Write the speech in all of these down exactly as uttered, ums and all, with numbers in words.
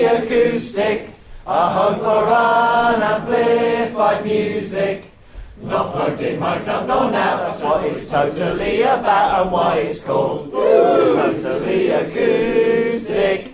acoustic, a home for unamplified music. Not plugged in, mic'd up, not now, that's what it's totally about and why it's called It's Totally Acoustic.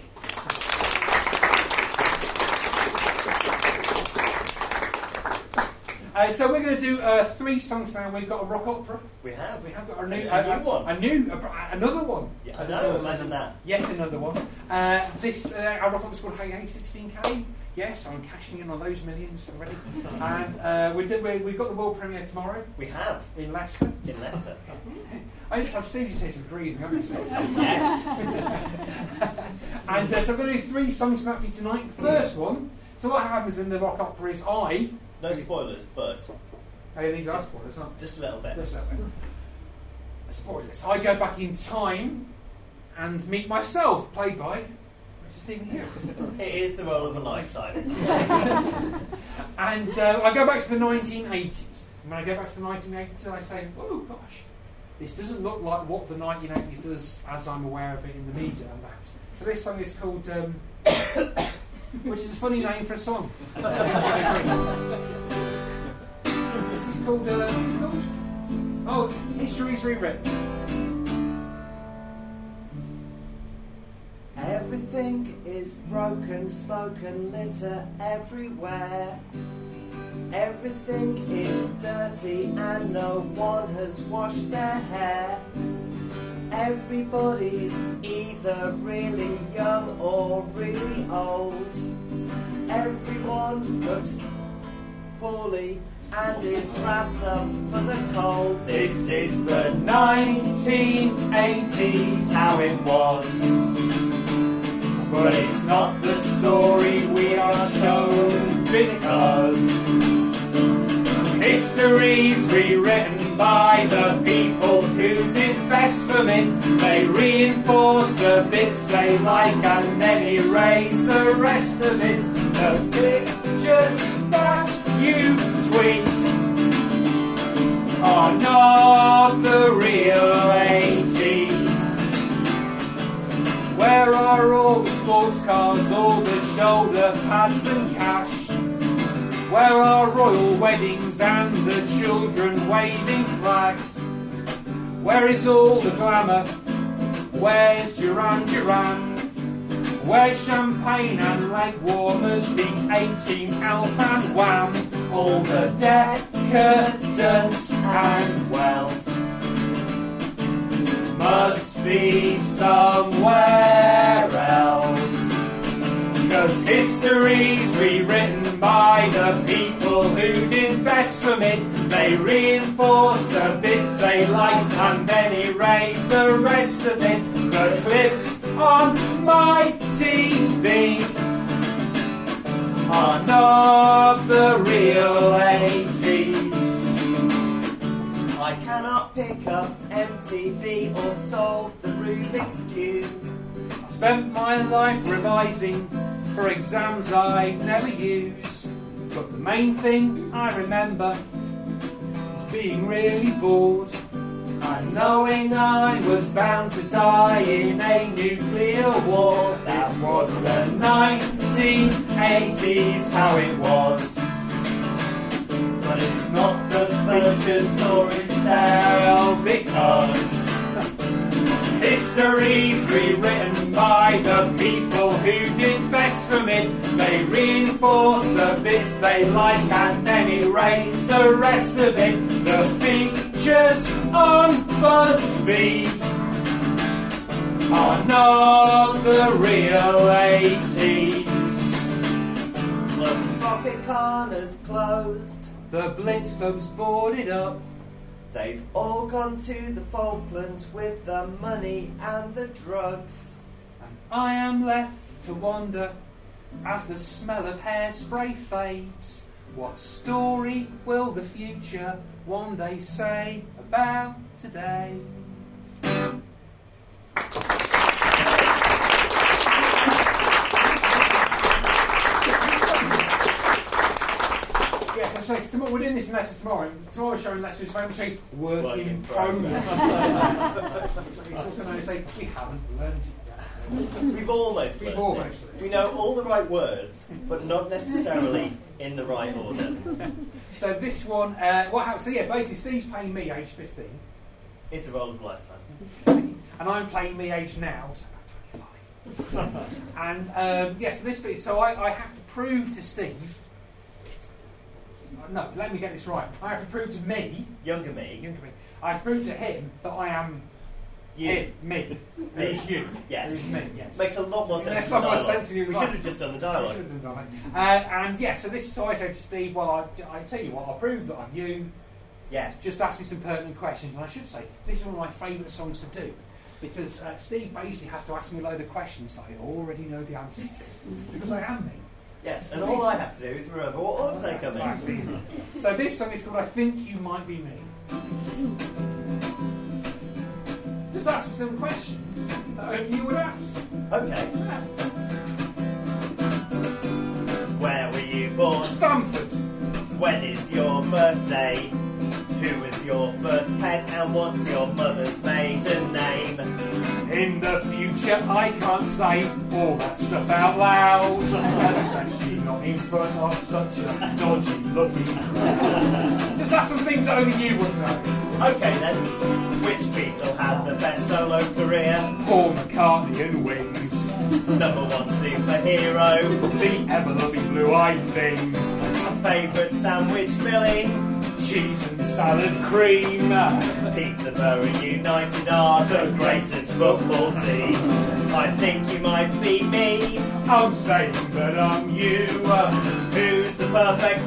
Uh, so we're going to do uh, three songs now. We've got a rock opera. We have. We have got a new, a, a uh, new one. A new, uh, another one. Yeah, I know, imagine that. Yet another one. Uh, this, uh, our rock opera's called Hey Hey sixteen K. Yes, I'm cashing in on those millions already. And uh, we did, we, we've got the world premiere tomorrow. We have. In Leicester. In Leicester. I just have Stevie's taste of breathing, obviously. Yes. And uh, so I'm going to do three songs for you tonight. The first one, so what happens in the rock opera is I... No spoilers, but... Oh, yeah, these are spoilers, aren't they? Just a little bit. Just a little bit. Spoilers. I go back in time and meet myself, played by Mister Stephen Hughes. It is the role of a lifetime. And uh, I go back to the nineteen eighties. And when I go back to the nineteen eighties, I say, oh gosh, this doesn't look like what the nineteen eighties does as I'm aware of it in the media and that. So this song is called... Um, which is a funny name for a song. This is called, uh, what's it called? Oh, History's Rewritten. Everything is broken, smoke and litter everywhere. Everything is dirty and no one has washed their hair. Everybody's either really young or really old. Everyone looks poorly and is wrapped up for the cold. This is the nineteen eighties, how it was. But it's not the story we are shown, because history's rewritten by the people who did best from it. They reinforce the bits they like and then erase the rest of it. The pictures that you tweet are not the real eighties. Where are all the sports cars, all the shoulder pads and cash? Where are royal weddings and the children waving flags? Where is all the glamour? Where's Duran Duran? Where's champagne and leg warmers, the eighteen Alf and Wham? All the decadence and wealth must be somewhere else. 'Cause history's rewritten by the people who did best from it. They reinforce the bits they like and then erase the rest of it. The clips on my T V are not the real eighties. I cannot pick up M T V or solve the Rubik's Cube. Spent my life revising for exams I never use. But the main thing I remember is being really bored and knowing I was bound to die in a nuclear war. That was the nineteen eighties, how it was. But it's not the future story's tale, because history's rewritten by the people who did best from it. They reinforce the bits they like and then erase the rest of it. The features on BuzzFeed are not the real eighties. The Tropicana's closed. The Blitz Club's boarded up. They've all gone to the Falklands with the money and the drugs. And I am left to wonder as the smell of hairspray fades. What story will the future one day say about today? Yeah, so it's tomorrow, we're doing this in Leicester tomorrow. Tomorrow's showing Leicester is very much a work, Work in in progress. It's also known as say, we haven't learned it yet. We've almost We've learnt almost it. learnt it. We know all the right words, but not necessarily in the right order. So this one, uh, what happens? So yeah, basically Steve's playing me age fifteen. It's a role of a lifetime. And I'm playing me age now, so about twenty-five. And um, yes, yeah, so this bit, so I, I have to prove to Steve. No, let me get this right. I have to prove to me, Younger me. younger me, I have to prove to him that I am You. him, me. Who's you? Yes. Who's me? Yes. Makes a lot more sense. Makes a than lot more dialogue. sense than you We like. should have just done the I dialogue. should have done that. Uh, and yeah, so this is so I said to Steve, well, I, I tell you what, I'll prove that I'm you. Yes. Just ask me some pertinent questions. And I should say, this is one of my favourite songs to do. Because uh, Steve basically has to ask me a load of questions that I already know the answers to. Because I am me. Yes, and all I have to do is remember what order they come That's in. easy. So this song is called I Think You Might Be Me. Just ask me some questions that only you would ask. Okay. Yeah. Where were you born? Stanford. When is your birthday? Who was your first pet and what's your mother's maiden name? In the future, I can't say all that stuff out loud, especially not in front of such a dodgy looking crowd. Just ask some things that only you would know. Okay then, which Beatle had the best solo career? Paul McCartney and Wings, Number one superhero? the ever-loving blue-eyed thing, Favourite sandwich filling? cheese and salad cream. Peterborough United are the greatest football team. I think you might be me. I'm saying that I'm you. Who's the perfect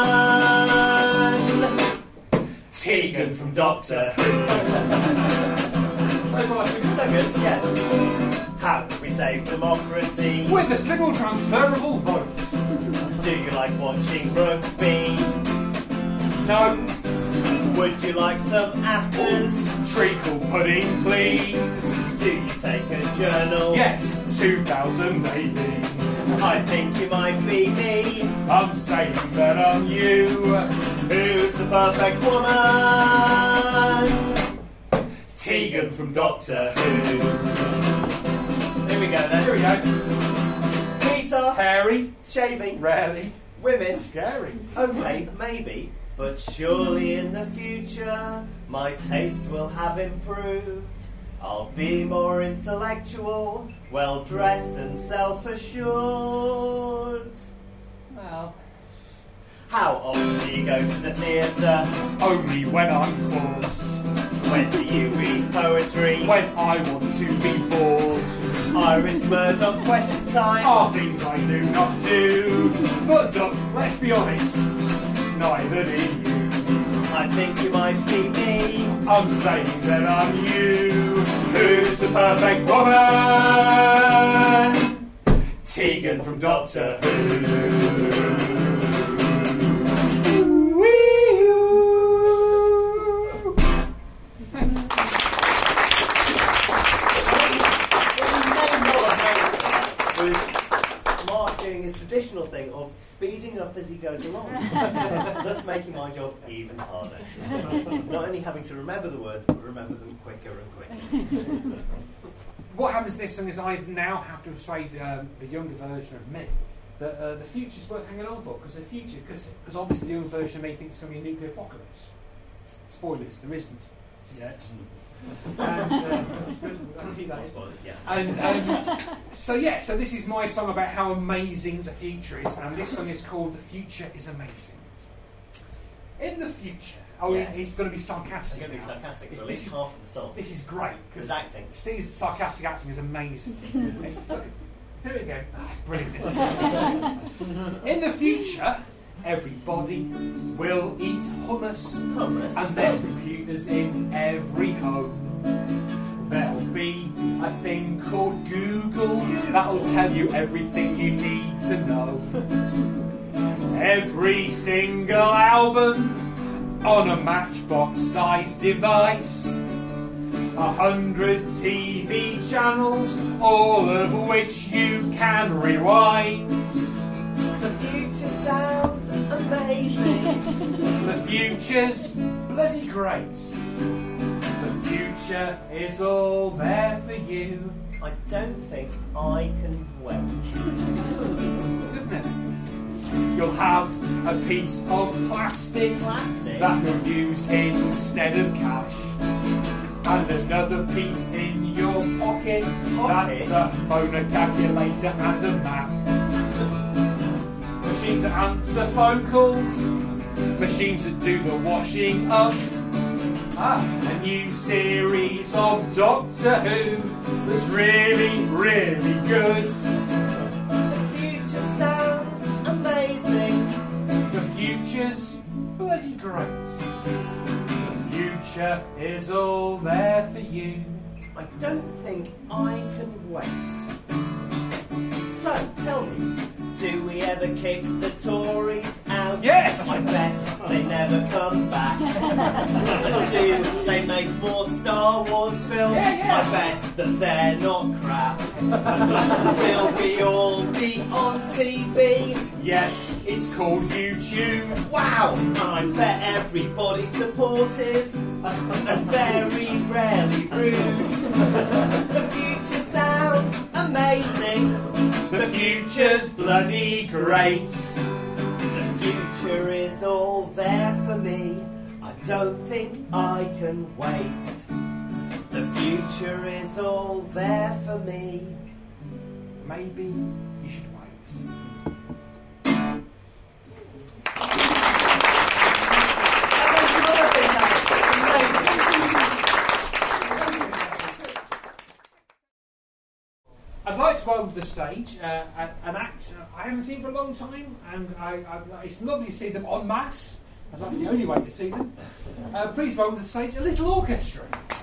woman? Tegan from Doctor Who. So good, yes. How can we save democracy? With a single transferable vote. Do you like watching rugby? No. Would you like some afters? Treacle pudding, please. Do you take a journal? Yes, two thousand eighteen. I think you might be me. I'm saying that I'm you. Who's the perfect woman? Tegan from Doctor Who. Here we go Here we then. go. Peter. Hairy, Shaving. rarely, Women. scary. Okay, maybe. But surely in the future, my tastes will have improved. I'll be more intellectual, well-dressed and self-assured. Well, How often do you go to the theatre? only when I'm forced. When do you read poetry? When I want to be bored. Iris Murdoch question time. Are things I do not do. But Doc, let's be honest, neither do you. I think you might be me. I'm saying that I'm you. Who's the perfect woman? Tegan from Doctor Who. His traditional thing of speeding up as he goes along, thus making my job even harder. Not only having to remember the words, but remember them quicker and quicker. What happens in this song is I now have to persuade um, the younger version of me that uh, the future's worth hanging on for, because the future, because obviously the younger version of me thinks it's going to be a nuclear apocalypse. Spoilers, there isn't yet. and, uh, I'll keep that Not in. spoilers, yeah. And um, so yeah, so this is my song about how amazing the future is, and this song is called "The Future Is Amazing." In the future, oh, Yes. it's going to be It's sarcastic. going to be now. sarcastic This- for at this least is- half of the song. This is great There's because acting. Steve's sarcastic acting is amazing. Hey, look, do it again. Ah, brilliant. Isn't it? In the future, everybody will eat hummus. Hummus. And there's computers in every home. There'll be a thing called Google that'll tell you everything you need to know. Every single album on a matchbox-sized device. A hundred T V channels, all of which you can rewind. The future sounds amazing. The future's bloody great. The future is all there for you. I don't think I can wait. Goodness. You'll have a piece of plastic, Plastic? that you'll use instead of cash. And another piece in your pocket, Pocket? that's a phone, a calculator and a map. Machines that answer phone calls, machines that do the washing up. Ah, a new series of Doctor Who that's really, really good. The future sounds amazing. The future's bloody great. The future is all there for you. I don't think I can wait. So, tell me, do we ever kick the Tories out? Yes! I bet they never come back. Do they make more Star Wars films? Yeah, yeah. I bet that they're not crap. Will we all be on T V? Yes, it's called YouTube. Wow! I bet everybody's supportive and very rarely rude. The future sounds amazing. The future's bloody great. The future is all there for me. I don't think I can wait. The future is all there for me. Maybe you should wait. I'd like to welcome to the stage uh, an act I haven't seen for a long time, and I, I, it's lovely to see them en masse, as that's the only way to see them. Uh, please welcome to the stage a little orchestra.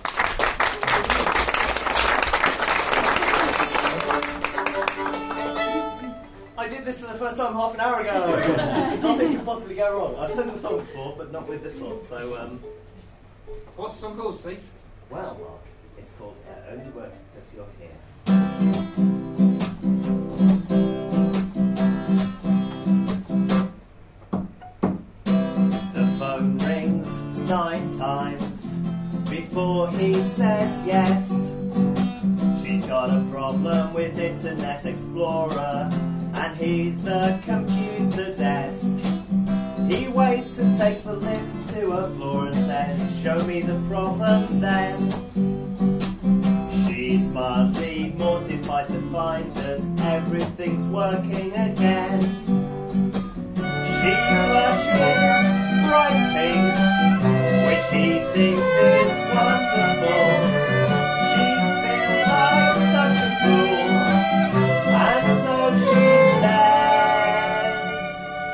I did this for the first time half an hour ago. Nothing could possibly go wrong. I've sung the song before, but not with this one. So, um, What's the song called, Steve? well, Mark, it's called It Only Works Because You're Here. The phone rings nine times before he says yes. She's got a problem with Internet Explorer, and he's the computer desk. He waits and takes the lift to her floor and says, "Show me the problem then." She's mildly mortified to find that everything's working again. She blushes bright pink, which he thinks is wonderful. She feels like such a fool, and so she says,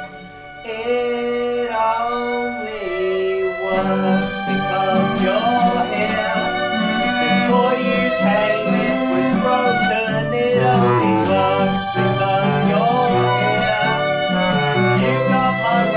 "It only works because you're here. Before you came it was broken. It only works because you're here. You got my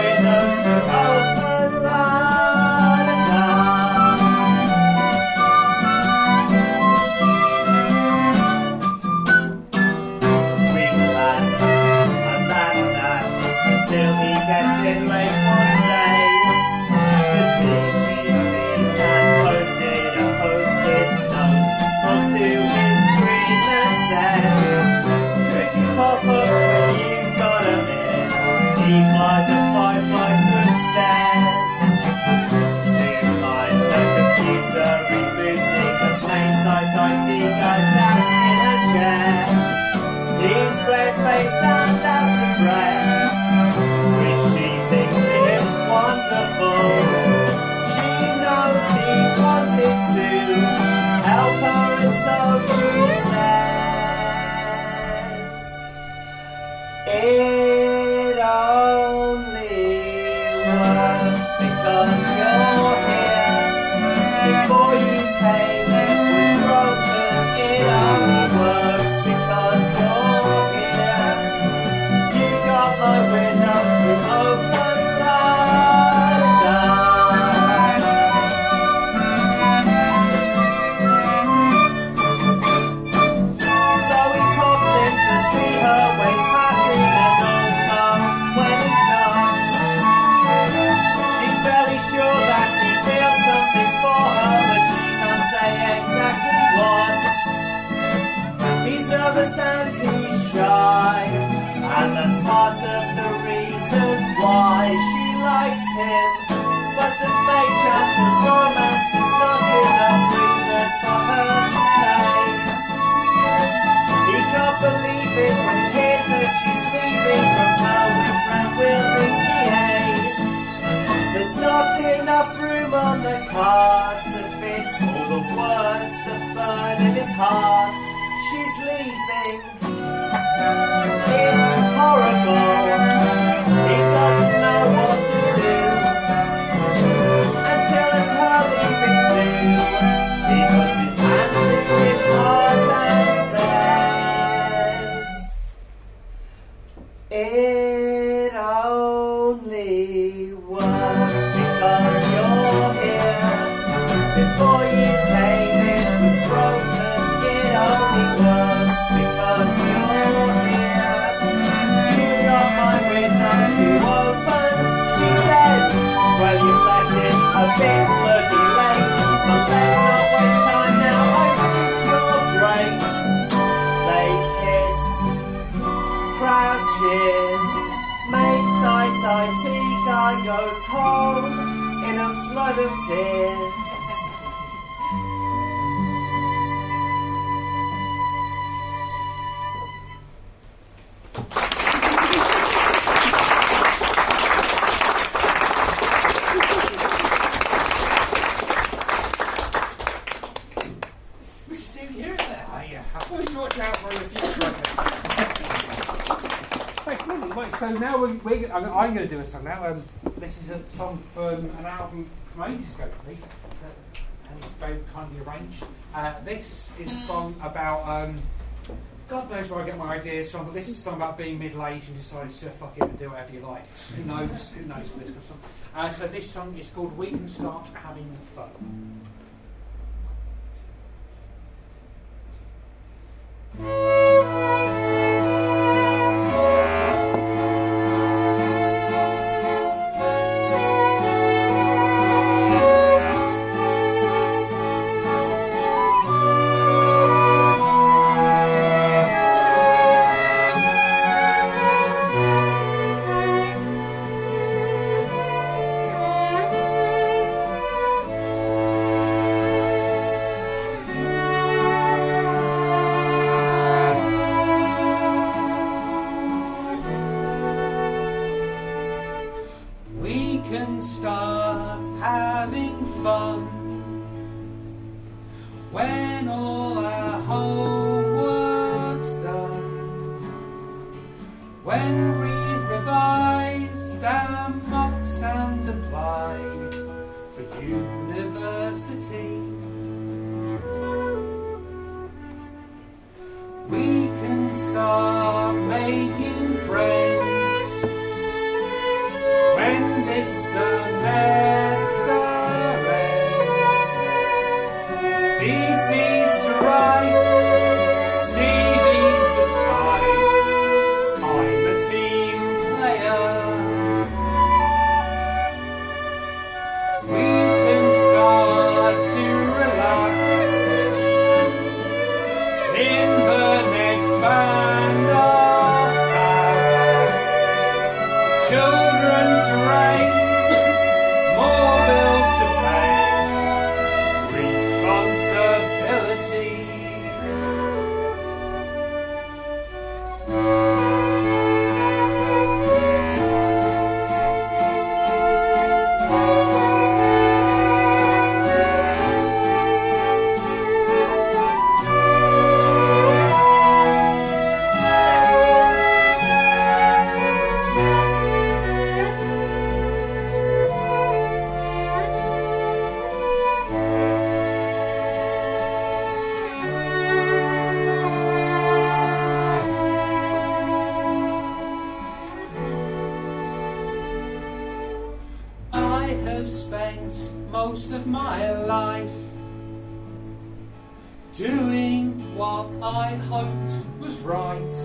part of the reason why she likes him. But the fake chance of romance is not enough reason for her to stay. He can't believe it when he hears that she's leaving from her with Brad wielding P A. There's not enough room on the card to fit all the words that burn in his heart. She's leaving. It's horrible. He doesn't know what to do until it's her leaving too. He puts his hand to his heart and says, it only works because you're here. Before you came it was broken. It only works because you're here. You got my window to open, she says. Well, you've left it a bit bloody late, but let's not waste time now. I think you're great. They kiss, crowd cheers, mates eye tie, tea guy goes home in a flood of tears. So now we're, we're, I'm, I'm going to do a song now. Um, this is a song from an album from ages ago, for me, uh, and it's very kindly arranged. Uh, this is a song about, um, God knows where I get my ideas from, but this is a song about being middle-aged and deciding to fuck it and do whatever you like. Who knows? Who knows where this comes from? Uh, so this song is called "We Can Start Having Fun." most of my life doing what I hoped was right.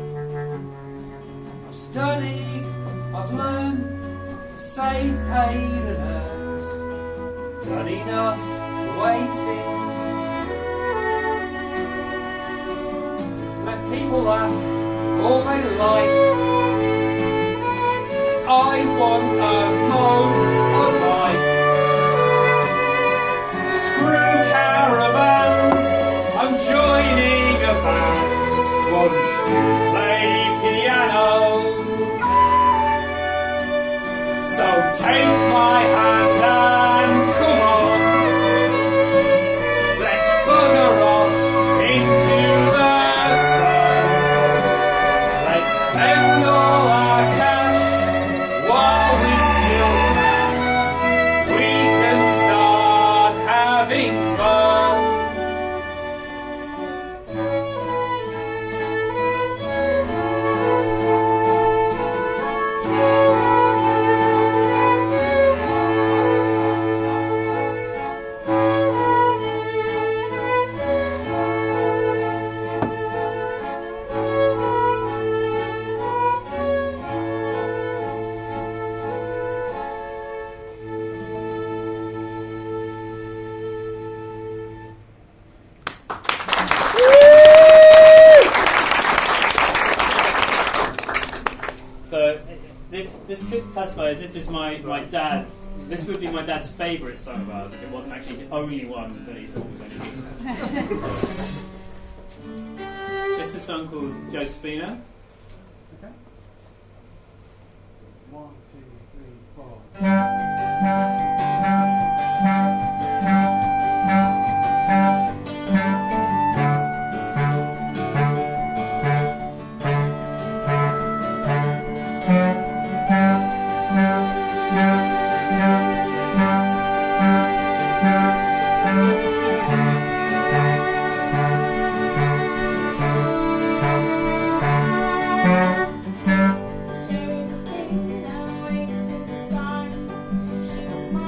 I've studied, I've learned, I've saved, paid and earned, done enough waiting. Let people laugh all they like, I want a motorbike. Screw caravans, I'm joining a band. Won't you play piano? So take my hand and come on. Let's bugger off into the sun. Let's spend all our cash while we still can. We can start having fun. So this this could classify as this is my, my dad's this would be my dad's favourite song of ours if it wasn't actually the only one that he thought was any good. This is a song called Josephina. Okay. One, two, three, four. Josephina wakes with the sun. She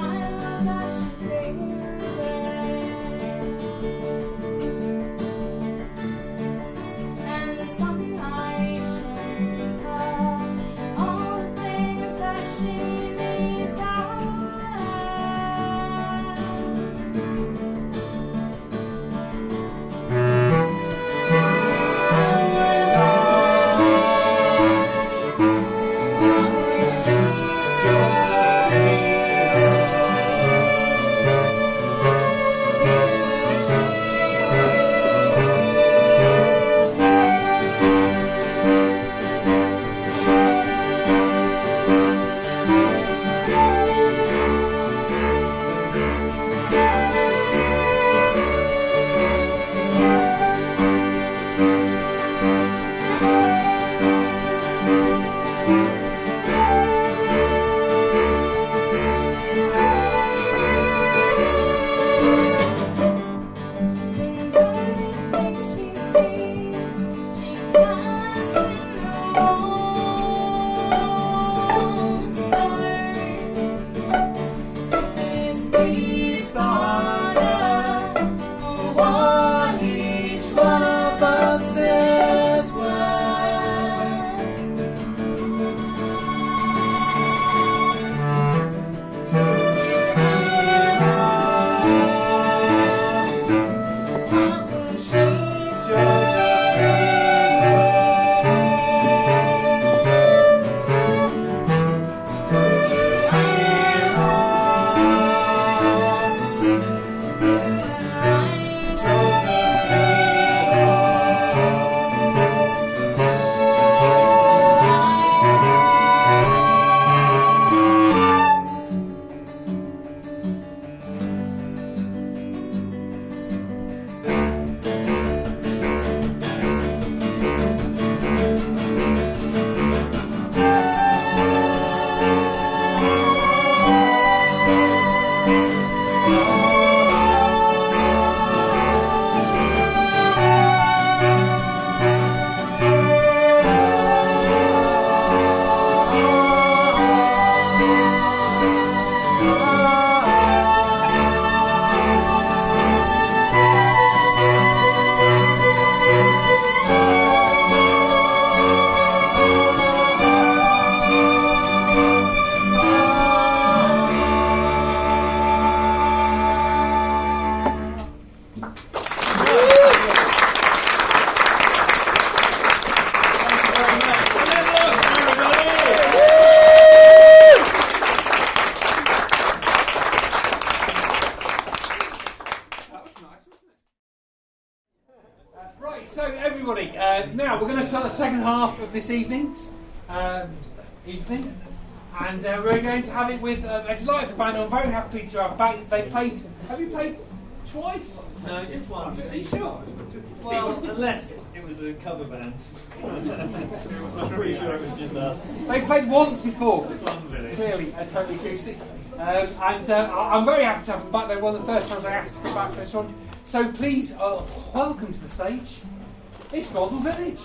to start the second half of this evening's um, evening, and uh, we're going to have it with uh, a delightful band. I'm very happy to have back. They played. Have you played twice? No, just once. Are you sure? Well, unless it was a cover band. I'm pretty sure it was just us. They played once before. Slum Village. Clearly, a totally acoustic. Um, and uh, I- I'm very happy to have them back. They're one of the first times I asked to come back for this one. So please, uh, welcome to the stage. It's Model Village.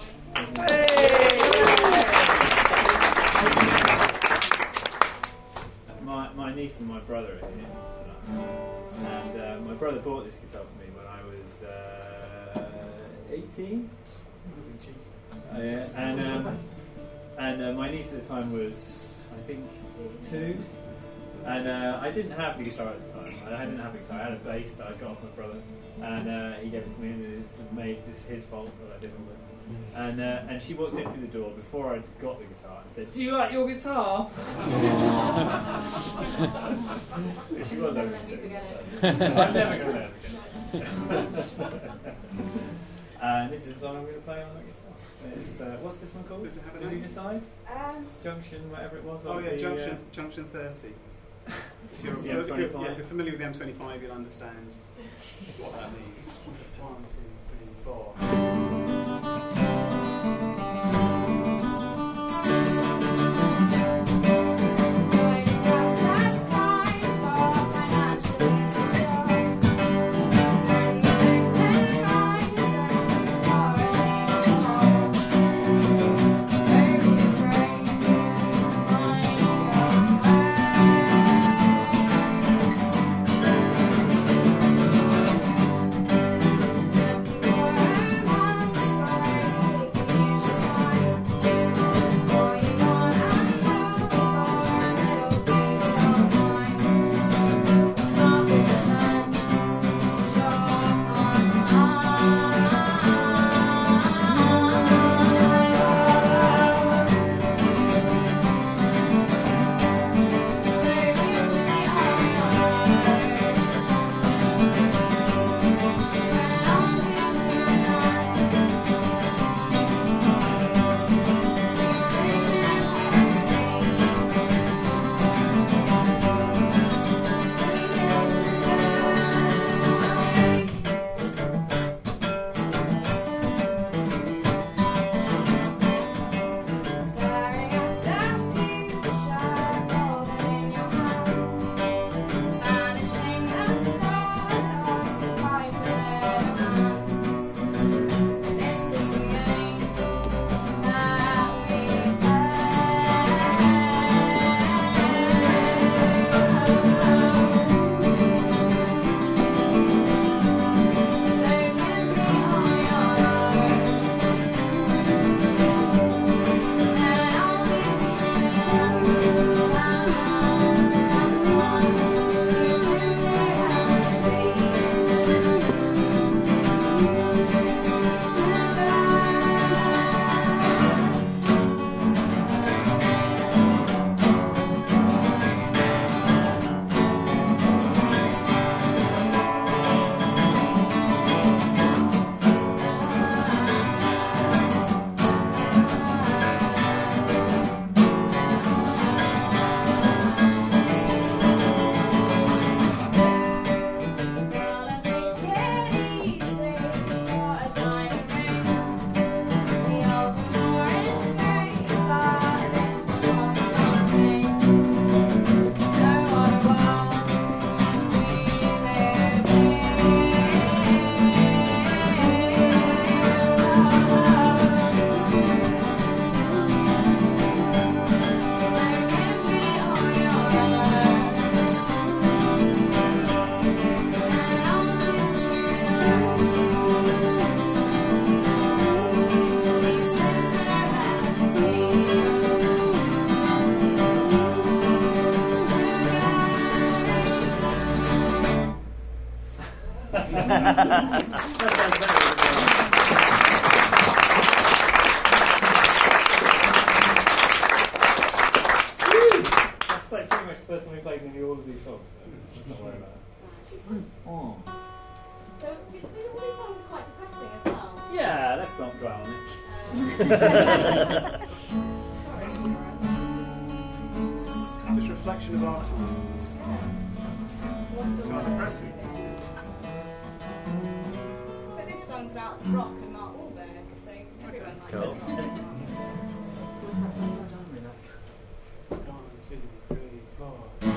My, my niece and my brother are here tonight. And uh, my brother bought this guitar for me when I was uh, eighteen. Oh, yeah. And, um, and uh, my niece at the time was, I think, two. And uh, I didn't have the guitar at the time. I didn't have a guitar. I had a bass that I got off my brother. And uh, he gave it to me, and it's made this his fault that I did all it. And uh, and she walked in through the door before I got the guitar and said, "Do you like your guitar?" She was over to. I'm never going to let her forget. And this is the song I'm going to play on that guitar. It's, uh, what's this one called? Does it have a Did name? you decide? Um, Junction, whatever it was. Oh of yeah, the, Junction, uh, Junction thirty. If you're, The if, you're, M twenty-five. yeah, if you're familiar with the M twenty-five, you'll understand what that means. One, two, three, four. That's like pretty much the first time we played nearly all of these songs. So don't worry about it. Oh. So all these songs are quite depressing as well. Yeah, let's not dwell on it. Um, Just reflection of our times. Quite depressing. But this song's about rock and Mark Wahlberg, so everyone likes Cool. it. One, two, three, four.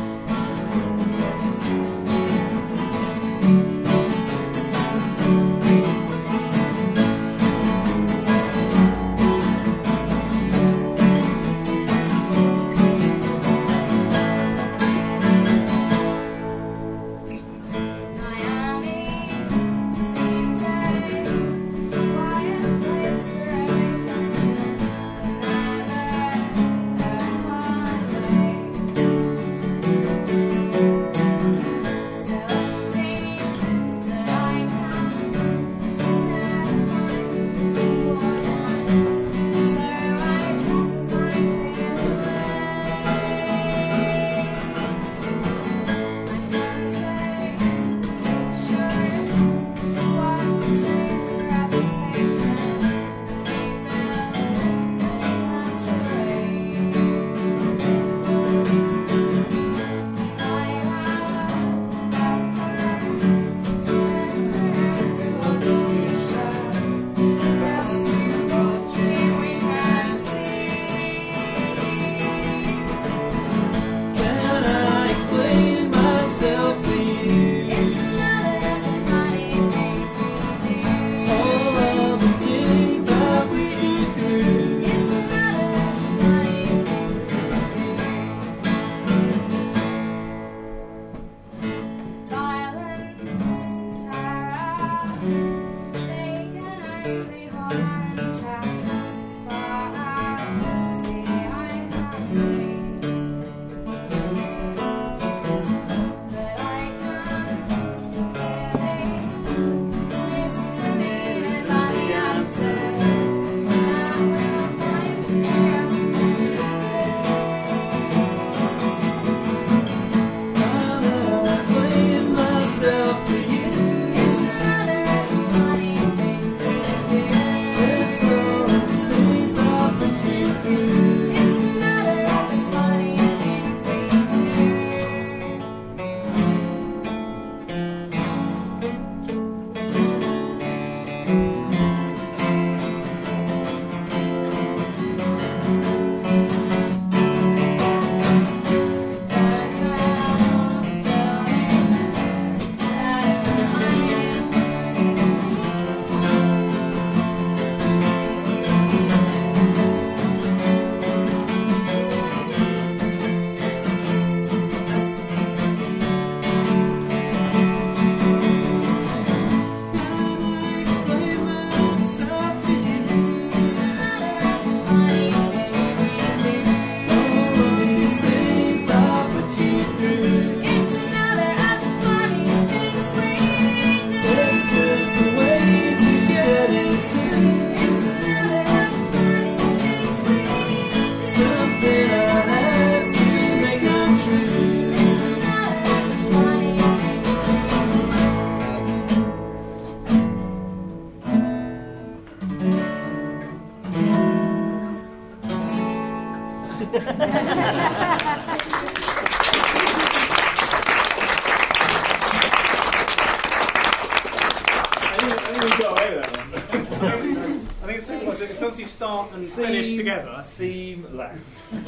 And finish together. Seamless. No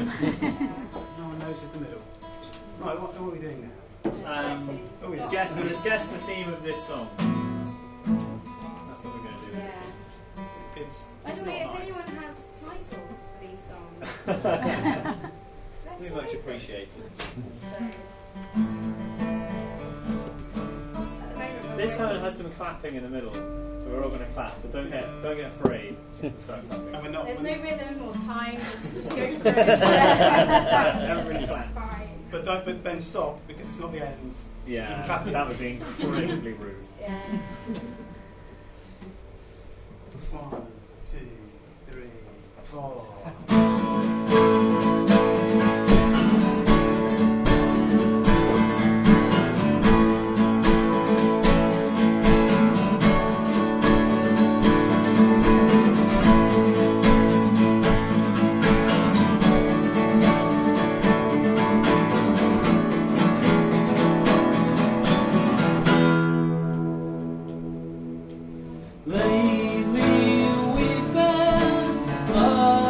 one notices the middle. Right, what, what are we doing now? Um, oh, yeah. guess, the, guess the theme of this song. That's what we're going to do. Yeah. It's, By it's the way, not if nice. anyone has titles for these songs, let's We all much open. appreciate it. So, at the moment, we're This time it waiting. has some clapping in the middle, so we're all going to clap. So don't get don't get afraid. to Start clapping. And we're not, There's we're no rhythm or time, just, just go for it. Everybody It's clap. fine. but don't but then stop because it's not the end. Yeah, Clapping. that would be incredibly rude. Yeah. One, two, three, four. Thank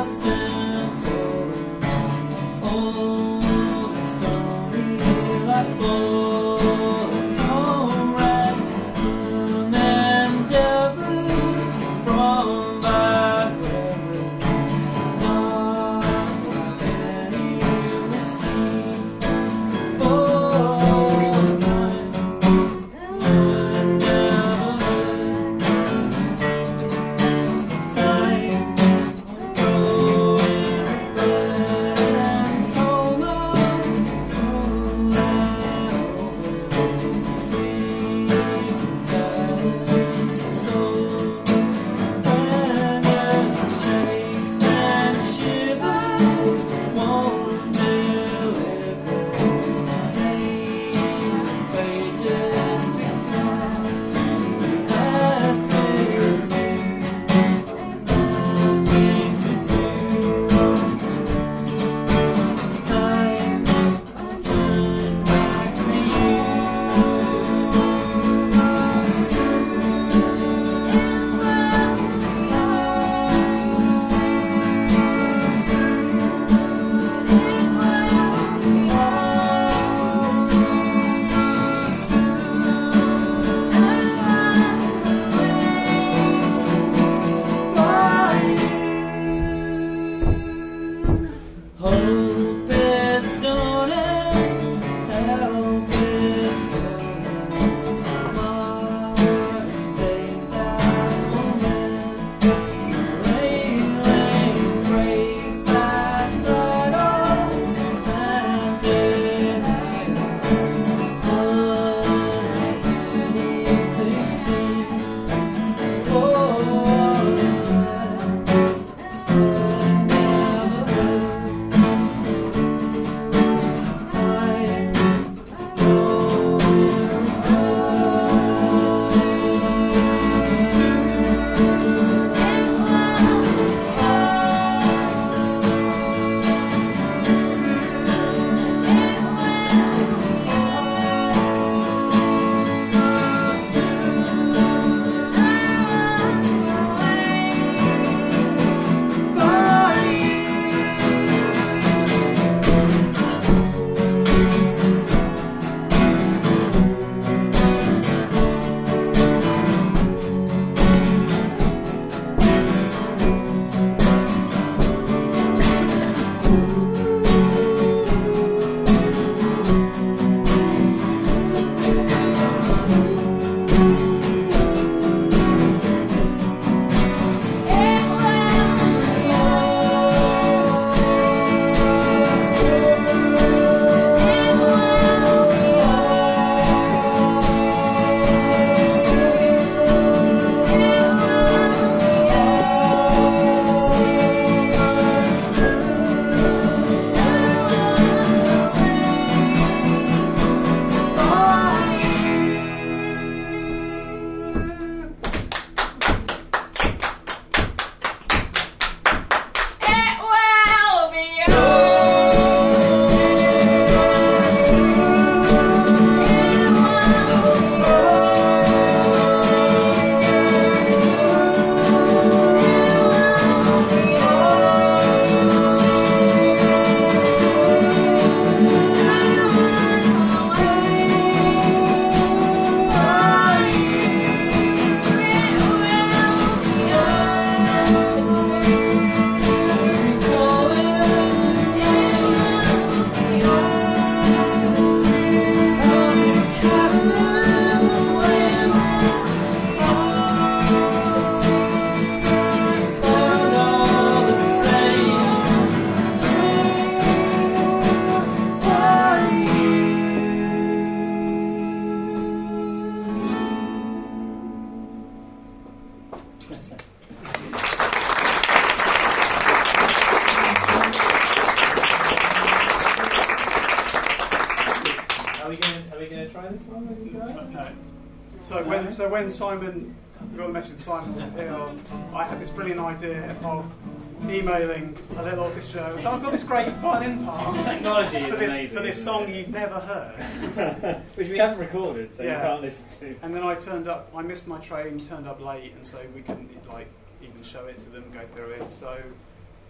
So when so when Simon, we got a message with Simon was ill, I had this brilliant idea of emailing a little orchestra. So I've got this great violin part. Technology is for this, amazing. for this song you've never heard, which we haven't recorded, so yeah. you can't listen to. And then I turned up. I missed my train, turned up late, and so we couldn't like even show it to them, go through it. So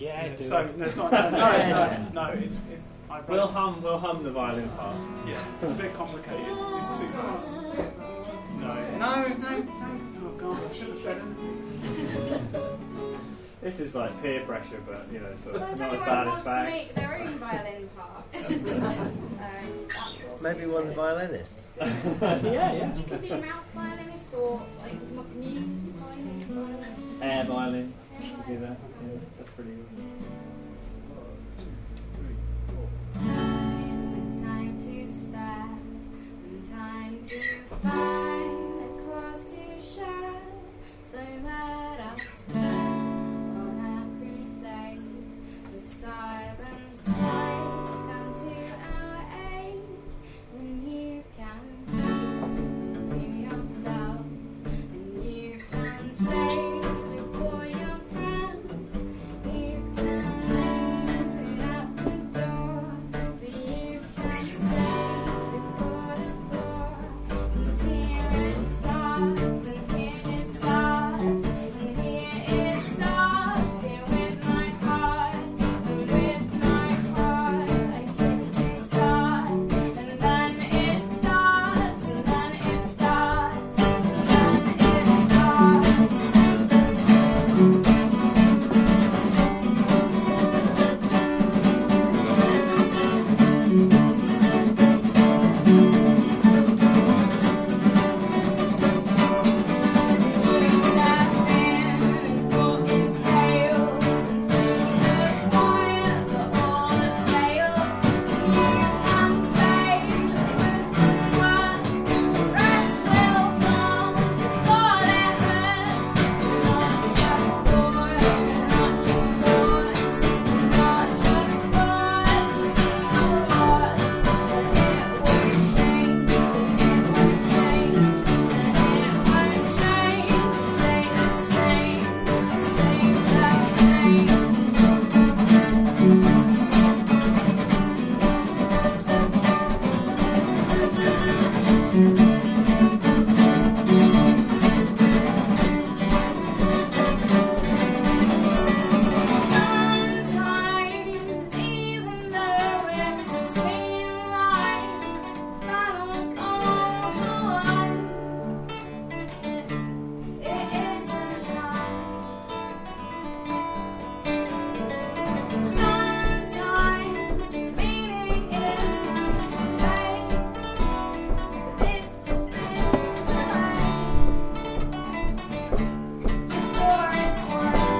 Yeah, do So it. no, it's not. No, no, no. It's. it's I wrote- We'll hum. We'll hum the violin part. Yeah, it's a bit complicated. It's too fast. No, no, no, no. Oh God, I should have said anything. This is like peer pressure, but you know, sort of Well, if not as anyone bad as wants to fact. make their own violin part, um, that's also Maybe one of the violinists. yeah, yeah. You can be a mouth violinist or like m- muse violinist. violinist. Air violin. Air You do violin. that. Yeah, that's pretty good. Time, time to spare, and time to find a cause to share. So let us go on our crusade. The silence plays come to our aid, and you can do to yourself, and you can say before your friends. You can open up the door, but you can say before the floor. 'Cause here it starts, and here it starts, and here it starts. Here with my heart, and with my heart, I get to start, and then it starts, and then it starts, and then it starts. Sometimes, even though it seems like battles all won, it isn't done. Sometimes the meaning isn't vague, but it's just been delayed before it's won.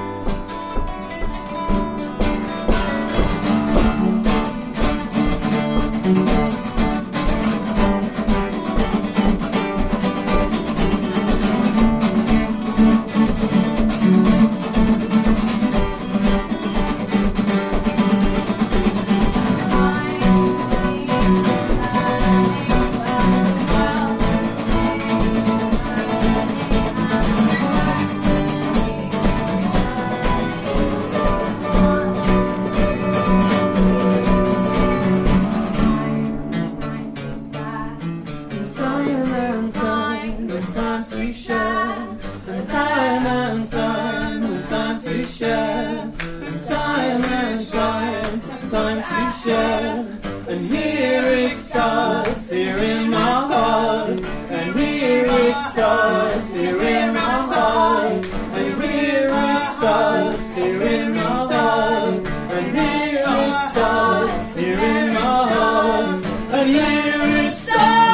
Time and time, the time to share. And time and time, the time to share. Time and time, time to share. And here it starts, here in my heart. And here it starts, here in my heart. And here it starts, here in my heart. And here it starts, here in my heart. And here it starts.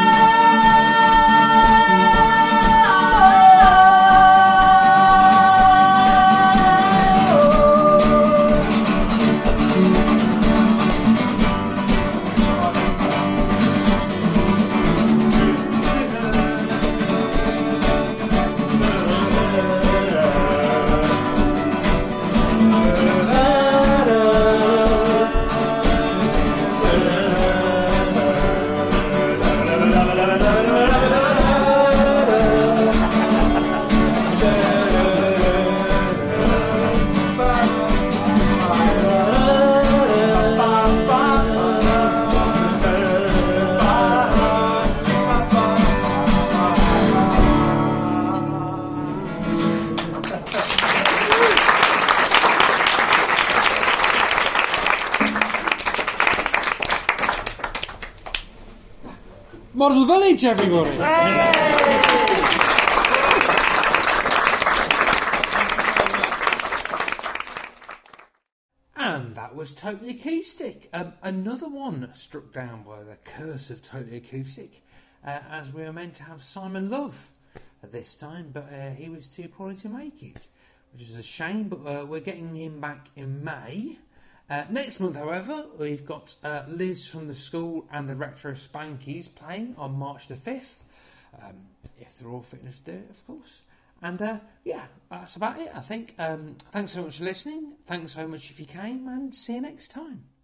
Model Village, everybody! And that was Totally Acoustic. Um, another one struck down by the curse of Totally Acoustic, uh, as we were meant to have Simon Love at this time, but uh, he was too poorly to make it, which is a shame, but uh, we're getting him back in May. Uh, next month, however, we've got uh, Liz from the school and the Retro Spankies playing on March the fifth, um, if they're all fit enough to do it, of course. And uh, yeah, that's about it, I think. Um, thanks so much for listening. Thanks so much if you came, and see you next time.